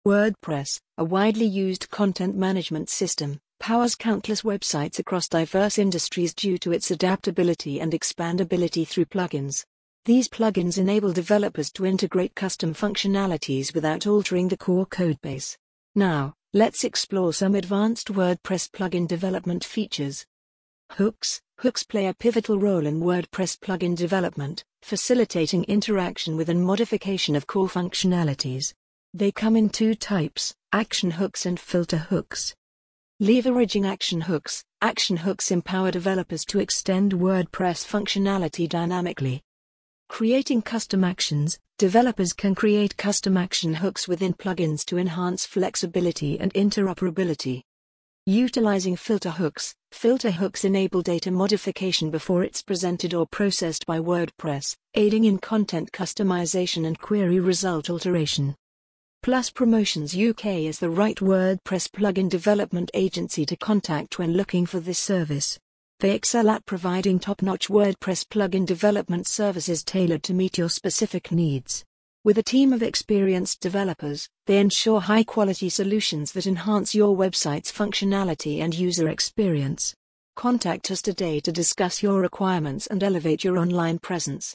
WordPress, a widely used content management system, powers countless websites across diverse industries due to its adaptability and expandability through plugins. These plugins enable developers to integrate custom functionalities without altering the core codebase. Now, let's explore some advanced WordPress plugin development features. Hooks. Hooks play a pivotal role in WordPress plugin development, facilitating interaction with and modification of core functionalities. They come in two types, action hooks and filter hooks. Leveraging action hooks. Action hooks empower developers to extend WordPress functionality dynamically. Creating custom actions. Developers can create custom action hooks within plugins to enhance flexibility and interoperability. Utilizing filter hooks. Filter hooks enable data modification before it's presented or processed by WordPress, aiding in content customization and query result alteration. Plus Promotions UK is the right WordPress plugin development agency to contact when looking for this service. They excel at providing top-notch WordPress plugin development services tailored to meet your specific needs. With a team of experienced developers, they ensure high-quality solutions that enhance your website's functionality and user experience. Contact us today to discuss your requirements and elevate your online presence.